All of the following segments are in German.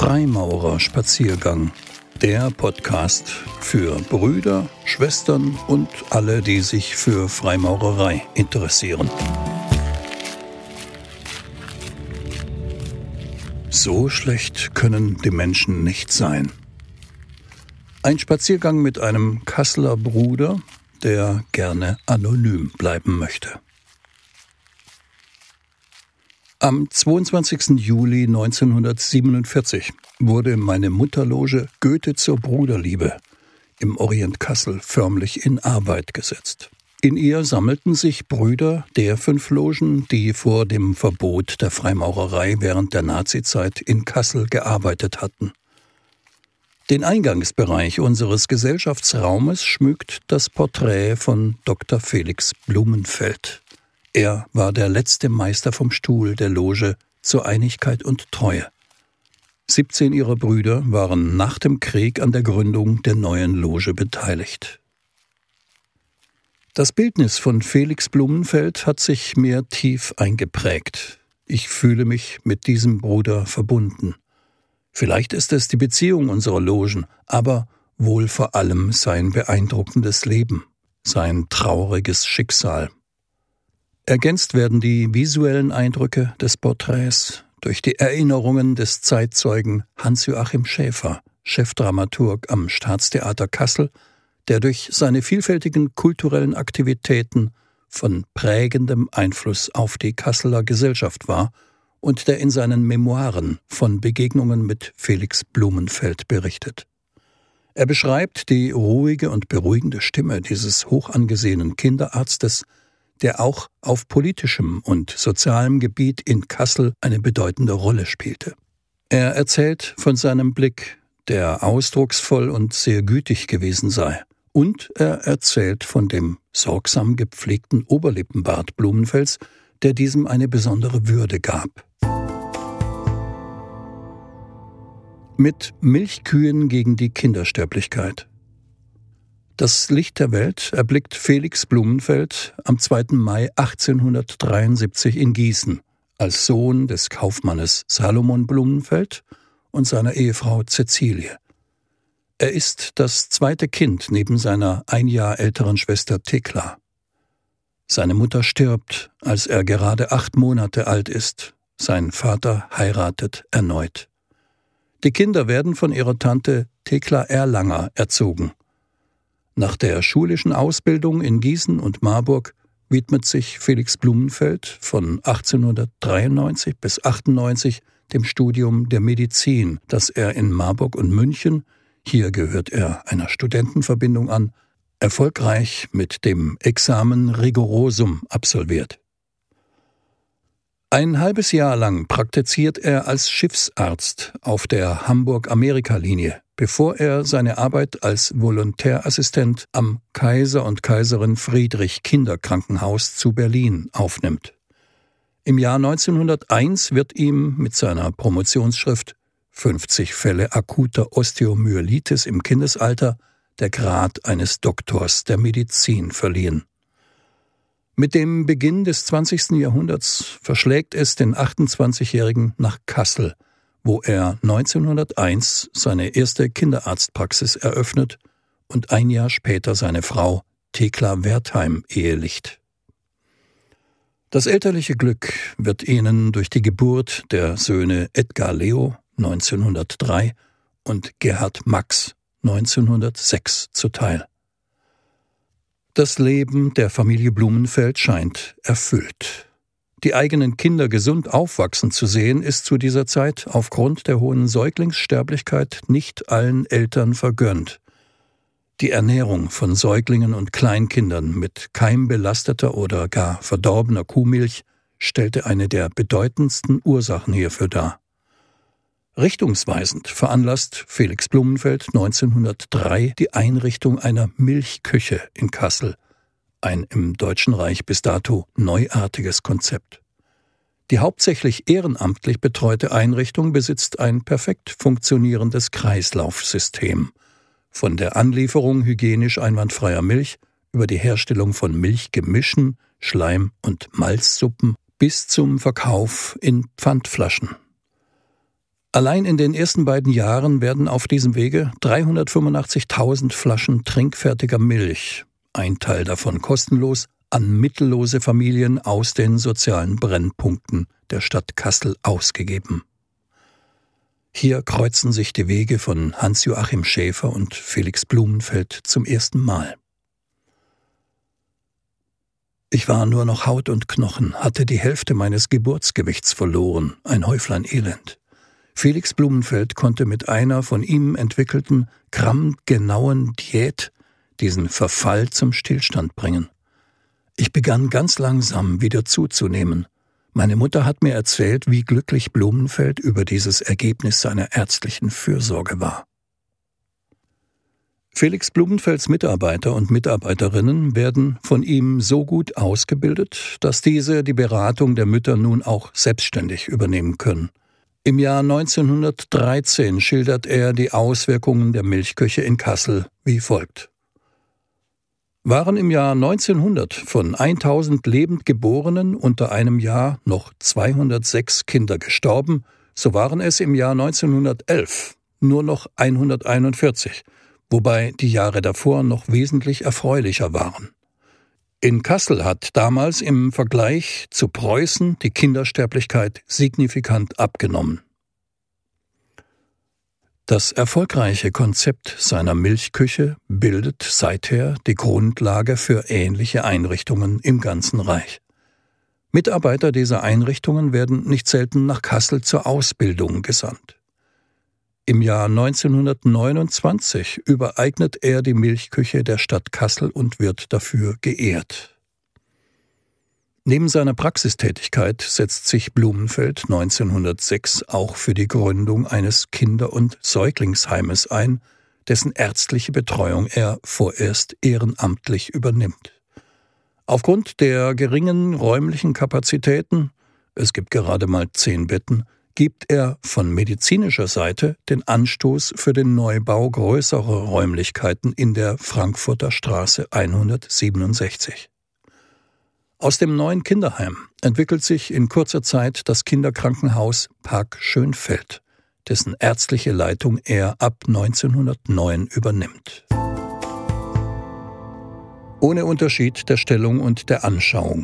Freimaurerspaziergang, der Podcast für Brüder, Schwestern und alle, die sich für Freimaurerei interessieren. So schlecht können die Menschen nicht sein. Ein Spaziergang mit einem Kasseler Bruder, der gerne anonym bleiben möchte. Am 22. Juli 1947 wurde meine Mutterloge Goethe zur Bruderliebe im Orient Kassel förmlich in Arbeit gesetzt. In ihr sammelten sich Brüder der 5 Logen, die vor dem Verbot der Freimaurerei während der Nazizeit in Kassel gearbeitet hatten. Den Eingangsbereich unseres Gesellschaftsraumes schmückt das Porträt von Dr. Felix Blumenfeld. Er war der letzte Meister vom Stuhl der Loge zur Einigkeit und Treue. 17 ihrer Brüder waren nach dem Krieg an der Gründung der neuen Loge beteiligt. Das Bildnis von Felix Blumenfeld hat sich mir tief eingeprägt. Ich fühle mich mit diesem Bruder verbunden. Vielleicht ist es die Beziehung unserer Logen, aber wohl vor allem sein beeindruckendes Leben, sein trauriges Schicksal. Ergänzt werden die visuellen Eindrücke des Porträts durch die Erinnerungen des Zeitzeugen Hans-Joachim Schäfer, Chefdramaturg am Staatstheater Kassel, der durch seine vielfältigen kulturellen Aktivitäten von prägendem Einfluss auf die Kasseler Gesellschaft war und der in seinen Memoiren von Begegnungen mit Felix Blumenfeld berichtet. Er beschreibt die ruhige und beruhigende Stimme dieses hochangesehenen Kinderarztes, der auch auf politischem und sozialem Gebiet in Kassel eine bedeutende Rolle spielte. Er erzählt von seinem Blick, der ausdrucksvoll und sehr gütig gewesen sei. Und er erzählt von dem sorgsam gepflegten Oberlippenbart Blumenfelds, der diesem eine besondere Würde gab. Mit Milchkühen gegen die Kindersterblichkeit. Das Licht der Welt erblickt Felix Blumenfeld am 2. Mai 1873 in Gießen als Sohn des Kaufmannes Salomon Blumenfeld und seiner Ehefrau Cäcilie. Er ist das zweite Kind neben seiner 1 Jahr älteren Schwester Thekla. Seine Mutter stirbt, als er gerade 8 Monate alt ist. Sein Vater heiratet erneut. Die Kinder werden von ihrer Tante Thekla Erlanger erzogen. Nach der schulischen Ausbildung in Gießen und Marburg widmet sich Felix Blumenfeld von 1893 bis 1898 dem Studium der Medizin, das er in Marburg und München, hier gehört er einer Studentenverbindung an, erfolgreich mit dem Examen Rigorosum absolviert. Ein halbes Jahr lang praktiziert er als Schiffsarzt auf der Hamburg-Amerika-Linie, bevor er seine Arbeit als Volontärassistent am Kaiser und Kaiserin Friedrich Kinderkrankenhaus zu Berlin aufnimmt. Im Jahr 1901 wird ihm mit seiner Promotionsschrift 50 Fälle akuter Osteomyelitis im Kindesalter der Grad eines Doktors der Medizin verliehen. Mit dem Beginn des 20. Jahrhunderts verschlägt es den 28-Jährigen nach Kassel, wo er 1901 seine erste Kinderarztpraxis eröffnet und 1 Jahr später seine Frau Thekla Wertheim ehelicht. Das elterliche Glück wird ihnen durch die Geburt der Söhne Edgar Leo 1903 und Gerhard Max 1906 zuteil. Das Leben der Familie Blumenfeld scheint erfüllt. Die eigenen Kinder gesund aufwachsen zu sehen, ist zu dieser Zeit aufgrund der hohen Säuglingssterblichkeit nicht allen Eltern vergönnt. Die Ernährung von Säuglingen und Kleinkindern mit keimbelasteter oder gar verdorbener Kuhmilch stellte eine der bedeutendsten Ursachen hierfür dar. Richtungsweisend veranlasst Felix Blumenfeld 1903 die Einrichtung einer Milchküche in Kassel, ein im Deutschen Reich bis dato neuartiges Konzept. Die hauptsächlich ehrenamtlich betreute Einrichtung besitzt ein perfekt funktionierendes Kreislaufsystem, von der Anlieferung hygienisch einwandfreier Milch über die Herstellung von Milchgemischen, Schleim- und Malzsuppen bis zum Verkauf in Pfandflaschen. Allein in den ersten beiden Jahren werden auf diesem Wege 385.000 Flaschen trinkfertiger Milch, ein Teil davon kostenlos, an mittellose Familien aus den sozialen Brennpunkten der Stadt Kassel ausgegeben. Hier kreuzen sich die Wege von Hans-Joachim Schäfer und Felix Blumenfeld zum ersten Mal. Ich war nur noch Haut und Knochen, hatte die Hälfte meines Geburtsgewichts verloren, ein Häuflein Elend. Felix Blumenfeld konnte mit einer von ihm entwickelten, grammgenauen Diät diesen Verfall zum Stillstand bringen. Ich begann ganz langsam wieder zuzunehmen. Meine Mutter hat mir erzählt, wie glücklich Blumenfeld über dieses Ergebnis seiner ärztlichen Fürsorge war. Felix Blumenfelds Mitarbeiter und Mitarbeiterinnen werden von ihm so gut ausgebildet, dass diese die Beratung der Mütter nun auch selbstständig übernehmen können. Im Jahr 1913 schildert er die Auswirkungen der Milchküche in Kassel wie folgt. Waren im Jahr 1900 von 1000 lebend Geborenen unter einem Jahr noch 206 Kinder gestorben, so waren es im Jahr 1911 nur noch 141, wobei die Jahre davor noch wesentlich erfreulicher waren. In Kassel hat damals im Vergleich zu Preußen die Kindersterblichkeit signifikant abgenommen. Das erfolgreiche Konzept seiner Milchküche bildet seither die Grundlage für ähnliche Einrichtungen im ganzen Reich. Mitarbeiter dieser Einrichtungen werden nicht selten nach Kassel zur Ausbildung gesandt. Im Jahr 1929 übereignet er die Milchküche der Stadt Kassel und wird dafür geehrt. Neben seiner Praxistätigkeit setzt sich Blumenfeld 1906 auch für die Gründung eines Kinder- und Säuglingsheimes ein, dessen ärztliche Betreuung er vorerst ehrenamtlich übernimmt. Aufgrund der geringen räumlichen Kapazitäten, es gibt gerade mal 10 Betten, gibt er von medizinischer Seite den Anstoß für den Neubau größerer Räumlichkeiten in der Frankfurter Straße 167. Aus dem neuen Kinderheim entwickelt sich in kurzer Zeit das Kinderkrankenhaus Park Schönfeld, dessen ärztliche Leitung er ab 1909 übernimmt. Ohne Unterschied der Stellung und der Anschauung.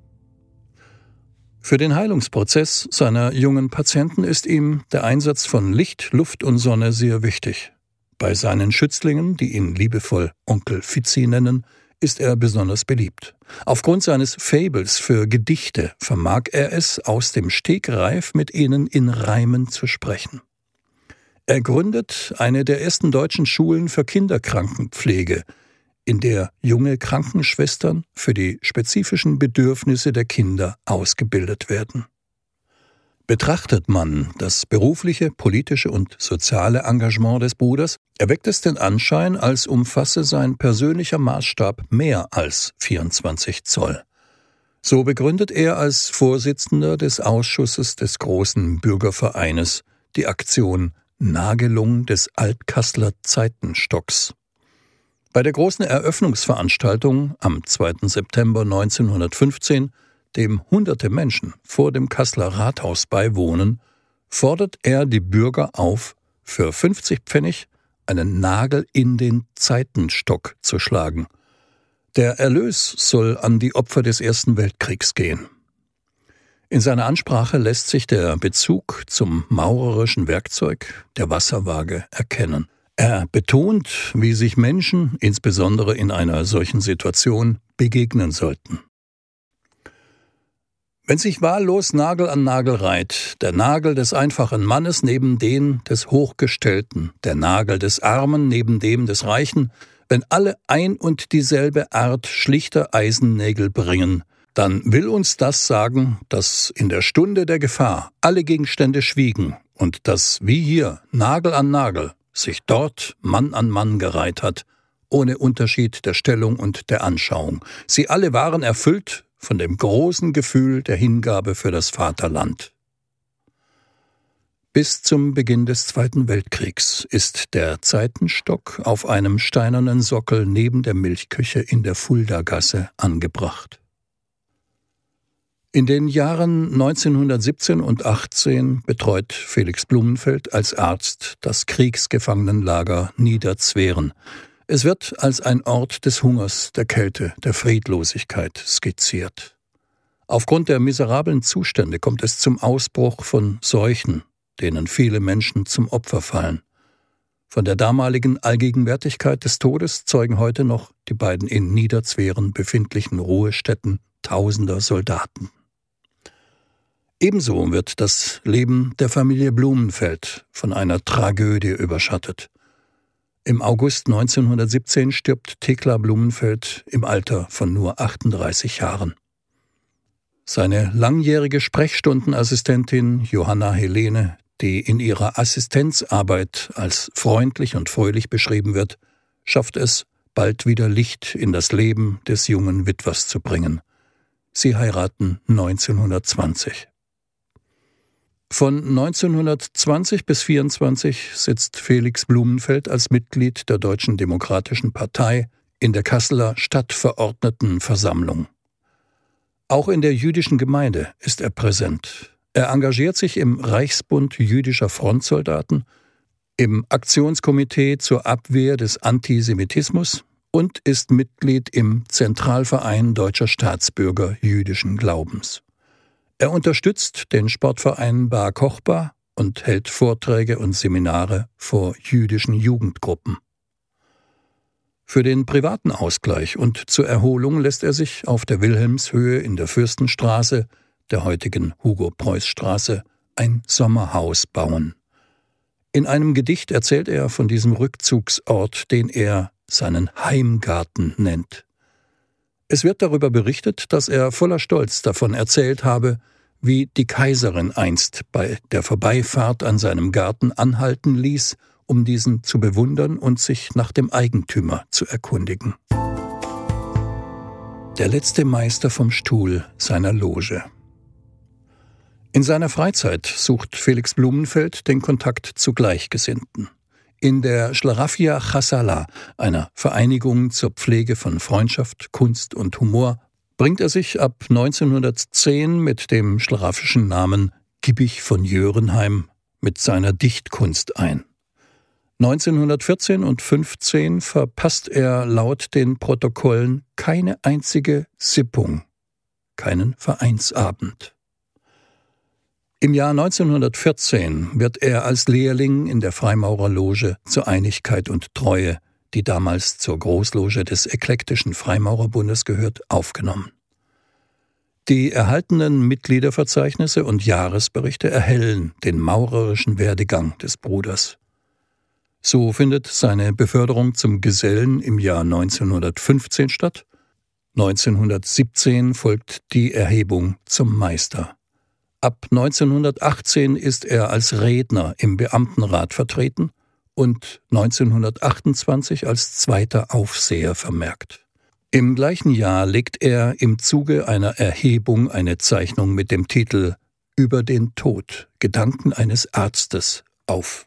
Für den Heilungsprozess seiner jungen Patienten ist ihm der Einsatz von Licht, Luft und Sonne sehr wichtig. Bei seinen Schützlingen, die ihn liebevoll Onkel Fitzi nennen, ist er besonders beliebt. Aufgrund seines Fables für Gedichte vermag er es, aus dem Stegreif mit ihnen in Reimen zu sprechen. Er gründet eine der ersten deutschen Schulen für Kinderkrankenpflege, in der junge Krankenschwestern für die spezifischen Bedürfnisse der Kinder ausgebildet werden. Betrachtet man das berufliche, politische und soziale Engagement des Bruders, erweckt es den Anschein, als umfasse sein persönlicher Maßstab mehr als 24 Zoll. So begründet er als Vorsitzender des Ausschusses des großen Bürgervereines die Aktion Nagelung des Altkasseler Zeitenstocks. Bei der großen Eröffnungsveranstaltung am 2. September 1915, dem hunderte Menschen vor dem Kasseler Rathaus beiwohnen, fordert er die Bürger auf, für 50 Pfennig einen Nagel in den Zeitenstock zu schlagen. Der Erlös soll an die Opfer des Ersten Weltkriegs gehen. In seiner Ansprache lässt sich der Bezug zum maurerischen Werkzeug, der Wasserwaage, erkennen. Er betont, wie sich Menschen, insbesondere in einer solchen Situation, begegnen sollten. Wenn sich wahllos Nagel an Nagel reiht, der Nagel des einfachen Mannes neben den des Hochgestellten, der Nagel des Armen neben dem des Reichen, wenn alle ein und dieselbe Art schlichter Eisennägel bringen, dann will uns das sagen, dass in der Stunde der Gefahr alle Gegenstände schwiegen und dass, wie hier, Nagel an Nagel, sich dort Mann an Mann gereiht hat, ohne Unterschied der Stellung und der Anschauung. Sie alle waren erfüllt von dem großen Gefühl der Hingabe für das Vaterland. Bis zum Beginn des Zweiten Weltkriegs ist der Zeitenstock auf einem steinernen Sockel neben der Milchküche in der Fuldagasse angebracht. In den Jahren 1917 und 18 betreut Felix Blumenfeld als Arzt das Kriegsgefangenenlager Niederzweren. Es wird als ein Ort des Hungers, der Kälte, der Friedlosigkeit skizziert. Aufgrund der miserablen Zustände kommt es zum Ausbruch von Seuchen, denen viele Menschen zum Opfer fallen. Von der damaligen Allgegenwärtigkeit des Todes zeugen heute noch die beiden in Niederzweren befindlichen Ruhestätten tausender Soldaten. Ebenso wird das Leben der Familie Blumenfeld von einer Tragödie überschattet. Im August 1917 stirbt Thekla Blumenfeld im Alter von nur 38 Jahren. Seine langjährige Sprechstundenassistentin Johanna Helene, die in ihrer Assistenzarbeit als freundlich und fröhlich beschrieben wird, schafft es, bald wieder Licht in das Leben des jungen Witwers zu bringen. Sie heiraten 1920. Von 1920 bis 1924 sitzt Felix Blumenfeld als Mitglied der Deutschen Demokratischen Partei in der Kasseler Stadtverordnetenversammlung. Auch in der jüdischen Gemeinde ist er präsent. Er engagiert sich im Reichsbund jüdischer Frontsoldaten, im Aktionskomitee zur Abwehr des Antisemitismus und ist Mitglied im Zentralverein Deutscher Staatsbürger jüdischen Glaubens. Er unterstützt den Sportverein Bar Kochba und hält Vorträge und Seminare vor jüdischen Jugendgruppen. Für den privaten Ausgleich und zur Erholung lässt er sich auf der Wilhelmshöhe in der Fürstenstraße, der heutigen Hugo-Preuß-Straße, ein Sommerhaus bauen. In einem Gedicht erzählt er von diesem Rückzugsort, den er seinen Heimgarten nennt. Es wird darüber berichtet, dass er voller Stolz davon erzählt habe, wie die Kaiserin einst bei der Vorbeifahrt an seinem Garten anhalten ließ, um diesen zu bewundern und sich nach dem Eigentümer zu erkundigen. Der letzte Meister vom Stuhl seiner Loge. In seiner Freizeit sucht Felix Blumenfeld den Kontakt zu Gleichgesinnten. In der Schlaraffia Chassalah, einer Vereinigung zur Pflege von Freundschaft, Kunst und Humor, bringt er sich ab 1910 mit dem schlaraffischen Namen Gibbich von Jörenheim mit seiner Dichtkunst ein. 1914 und 15 verpasst er laut den Protokollen keine einzige Sippung, keinen Vereinsabend. Im Jahr 1914 wird er als Lehrling in der Freimaurerloge zur Einigkeit und Treue, die damals zur Großloge des eklektischen Freimaurerbundes gehört, aufgenommen. Die erhaltenen Mitgliederverzeichnisse und Jahresberichte erhellen den maurerischen Werdegang des Bruders. So findet seine Beförderung zum Gesellen im Jahr 1915 statt. 1917 folgt die Erhebung zum Meister. Ab 1918 ist er als Redner im Beamtenrat vertreten und 1928 als zweiter Aufseher vermerkt. Im gleichen Jahr legt er im Zuge einer Erhebung eine Zeichnung mit dem Titel »Über den Tod – Gedanken eines Arztes« auf.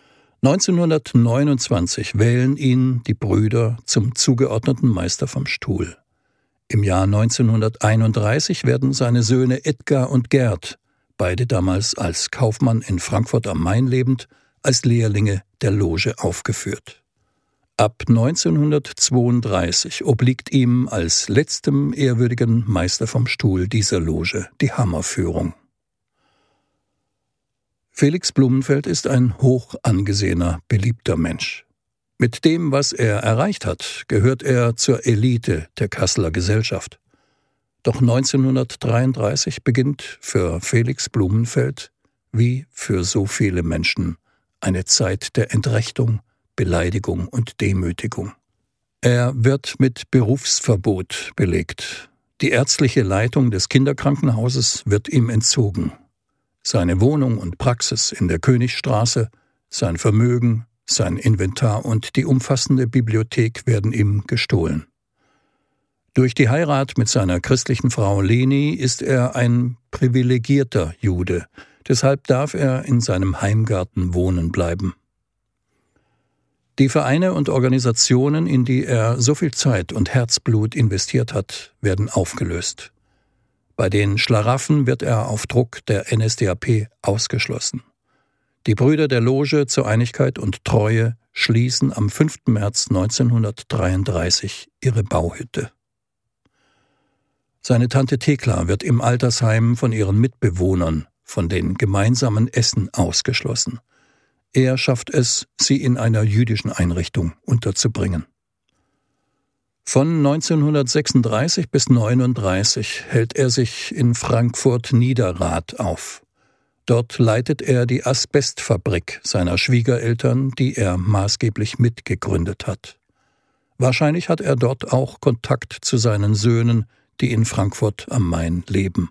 1929 wählen ihn die Brüder zum zugeordneten Meister vom Stuhl. Im Jahr 1931 werden seine Söhne Edgar und Gerd, beide damals als Kaufmann in Frankfurt am Main lebend, als Lehrlinge der Loge aufgeführt. Ab 1932 obliegt ihm als letztem ehrwürdigen Meister vom Stuhl dieser Loge die Hammerführung. Felix Blumenfeld ist ein hoch angesehener, beliebter Mensch. Mit dem, was er erreicht hat, gehört er zur Elite der Kasseler Gesellschaft. Doch 1933 beginnt für Felix Blumenfeld, wie für so viele Menschen, eine Zeit der Entrechtung, Beleidigung und Demütigung. Er wird mit Berufsverbot belegt. Die ärztliche Leitung des Kinderkrankenhauses wird ihm entzogen. Seine Wohnung und Praxis in der Königstraße, sein Vermögen, sein Inventar und die umfassende Bibliothek werden ihm gestohlen. Durch die Heirat mit seiner christlichen Frau Leni ist er ein privilegierter Jude, deshalb darf er in seinem Heimgarten wohnen bleiben. Die Vereine und Organisationen, in die er so viel Zeit und Herzblut investiert hat, werden aufgelöst. Bei den Schlaraffen wird er auf Druck der NSDAP ausgeschlossen. Die Brüder der Loge zur Einigkeit und Treue schließen am 5. März 1933 ihre Bauhütte. Seine Tante Thekla wird im Altersheim von ihren Mitbewohnern von den gemeinsamen Essen ausgeschlossen. Er schafft es, sie in einer jüdischen Einrichtung unterzubringen. Von 1936 bis 1939 hält er sich in Frankfurt-Niederrad auf. Dort leitet er die Asbestfabrik seiner Schwiegereltern, die er maßgeblich mitgegründet hat. Wahrscheinlich hat er dort auch Kontakt zu seinen Söhnen, die in Frankfurt am Main leben.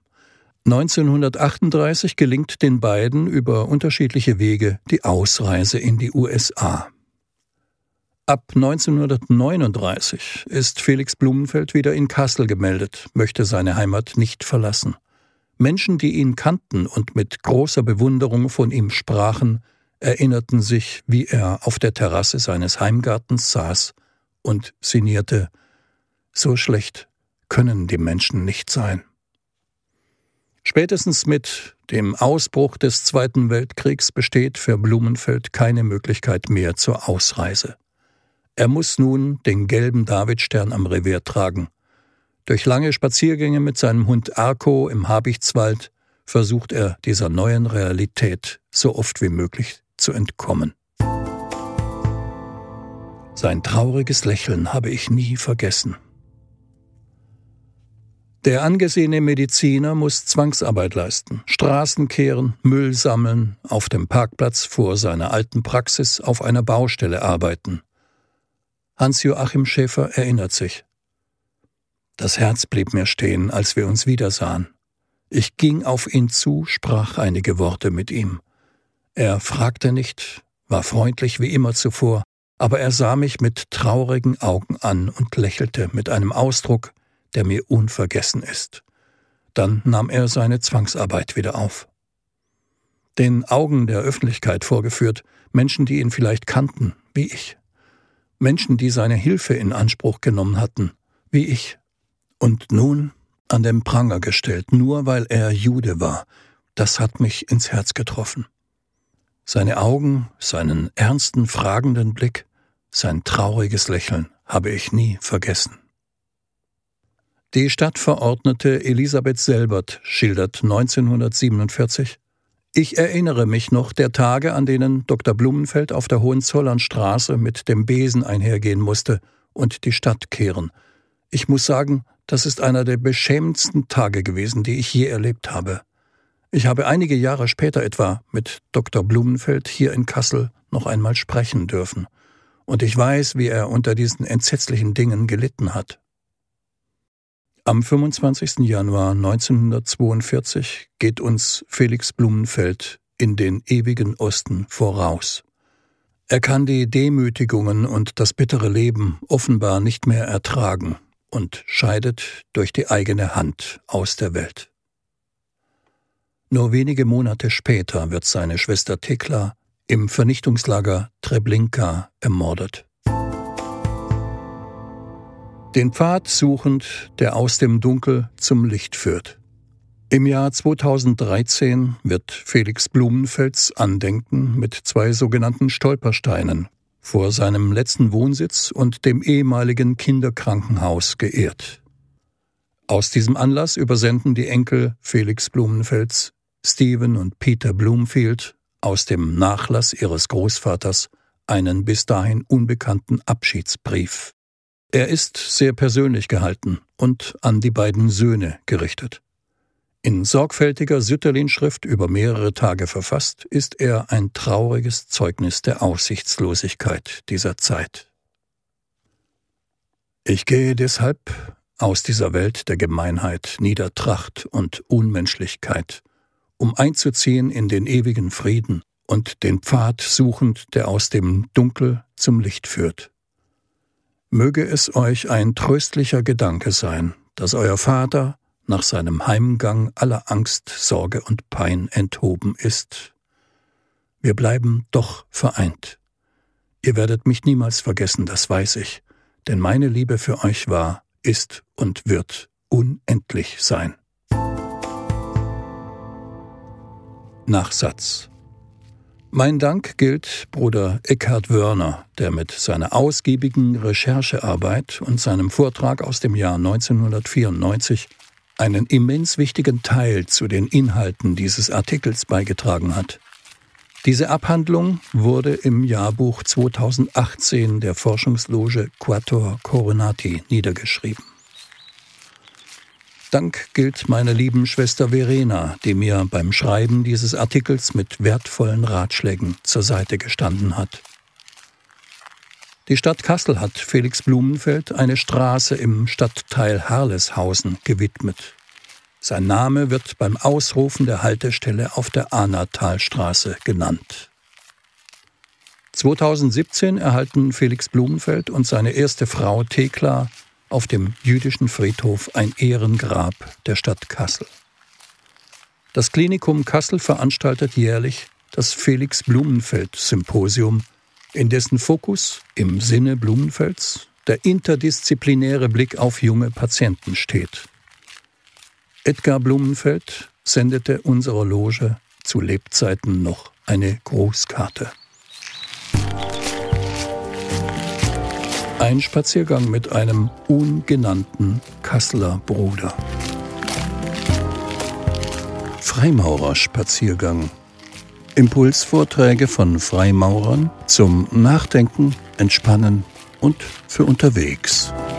1938 gelingt den beiden über unterschiedliche Wege die Ausreise in die USA. Ab 1939 ist Felix Blumenfeld wieder in Kassel gemeldet, möchte seine Heimat nicht verlassen. Menschen, die ihn kannten und mit großer Bewunderung von ihm sprachen, erinnerten sich, wie er auf der Terrasse seines Heimgartens saß und sinnierte: So schlecht können die Menschen nicht sein. Spätestens mit dem Ausbruch des Zweiten Weltkriegs besteht für Blumenfeld keine Möglichkeit mehr zur Ausreise. Er muss nun den gelben Davidstern am Revier tragen. Durch lange Spaziergänge mit seinem Hund Arco im Habichtswald versucht er dieser neuen Realität so oft wie möglich zu entkommen. Sein trauriges Lächeln habe ich nie vergessen. Der angesehene Mediziner muss Zwangsarbeit leisten, Straßen kehren, Müll sammeln, auf dem Parkplatz vor seiner alten Praxis auf einer Baustelle arbeiten. Hans-Joachim Schäfer erinnert sich: Das Herz blieb mir stehen, als wir uns wiedersahen. Ich ging auf ihn zu, sprach einige Worte mit ihm. Er fragte nicht, war freundlich wie immer zuvor, aber er sah mich mit traurigen Augen an und lächelte mit einem Ausdruck, der mir unvergessen ist. Dann nahm er seine Zwangsarbeit wieder auf. Den Augen der Öffentlichkeit vorgeführt, Menschen, die ihn vielleicht kannten, wie ich. Menschen, die seine Hilfe in Anspruch genommen hatten, wie ich. Und nun an den Pranger gestellt, nur weil er Jude war. Das hat mich ins Herz getroffen. Seine Augen, seinen ernsten, fragenden Blick, sein trauriges Lächeln habe ich nie vergessen. Die Stadtverordnete Elisabeth Selbert schildert 1947: Ich erinnere mich noch der Tage, an denen Dr. Blumenfeld auf der Hohenzollernstraße mit dem Besen einhergehen musste und die Stadt kehren. Ich muss sagen, das ist einer der beschämendsten Tage gewesen, die ich je erlebt habe. Ich habe einige Jahre später etwa mit Dr. Blumenfeld hier in Kassel noch einmal sprechen dürfen. Und ich weiß, wie er unter diesen entsetzlichen Dingen gelitten hat. Am 25. Januar 1942 geht uns Felix Blumenfeld in den ewigen Osten voraus. Er kann die Demütigungen und das bittere Leben offenbar nicht mehr ertragen und scheidet durch die eigene Hand aus der Welt. Nur wenige Monate später wird seine Schwester Thekla im Vernichtungslager Treblinka ermordet. Den Pfad suchend, der aus dem Dunkel zum Licht führt. Im Jahr 2013 wird Felix Blumenfelds Andenken mit 2 sogenannten Stolpersteinen vor seinem letzten Wohnsitz und dem ehemaligen Kinderkrankenhaus geehrt. Aus diesem Anlass übersenden die Enkel Felix Blumenfelds, Stephen und Peter Bloomfield, aus dem Nachlass ihres Großvaters einen bis dahin unbekannten Abschiedsbrief. Er ist sehr persönlich gehalten und an die beiden Söhne gerichtet. In sorgfältiger Sütterlin-Schrift über mehrere Tage verfasst, ist er ein trauriges Zeugnis der Aussichtslosigkeit dieser Zeit. Ich gehe deshalb aus dieser Welt der Gemeinheit, Niedertracht und Unmenschlichkeit, um einzuziehen in den ewigen Frieden und den Pfad suchend, der aus dem Dunkel zum Licht führt. Möge es euch ein tröstlicher Gedanke sein, dass euer Vater nach seinem Heimgang aller Angst, Sorge und Pein enthoben ist. Wir bleiben doch vereint. Ihr werdet mich niemals vergessen, das weiß ich, denn meine Liebe für euch war, ist und wird unendlich sein. Nachsatz. Mein Dank gilt Bruder Eckhard Wörner, der mit seiner ausgiebigen Recherchearbeit und seinem Vortrag aus dem Jahr 1994 einen immens wichtigen Teil zu den Inhalten dieses Artikels beigetragen hat. Diese Abhandlung wurde im Jahrbuch 2018 der Forschungsloge Quattuor Coronati niedergeschrieben. Dank gilt meiner lieben Schwester Verena, die mir beim Schreiben dieses Artikels mit wertvollen Ratschlägen zur Seite gestanden hat. Die Stadt Kassel hat Felix Blumenfeld eine Straße im Stadtteil Harleshausen gewidmet. Sein Name wird beim Ausrufen der Haltestelle auf der Ahnatalstraße genannt. 2017 erhalten Felix Blumenfeld und seine erste Frau Thekla auf dem jüdischen Friedhof ein Ehrengrab der Stadt Kassel. Das Klinikum Kassel veranstaltet jährlich das Felix-Blumenfeld-Symposium, in dessen Fokus im Sinne Blumenfelds der interdisziplinäre Blick auf junge Patienten steht. Edgar Blumenfeld sendete unserer Loge zu Lebzeiten noch eine Grußkarte. Ein Spaziergang mit einem ungenannten Kasseler Bruder. Freimaurerspaziergang. Impulsvorträge von Freimaurern zum Nachdenken, Entspannen und für unterwegs.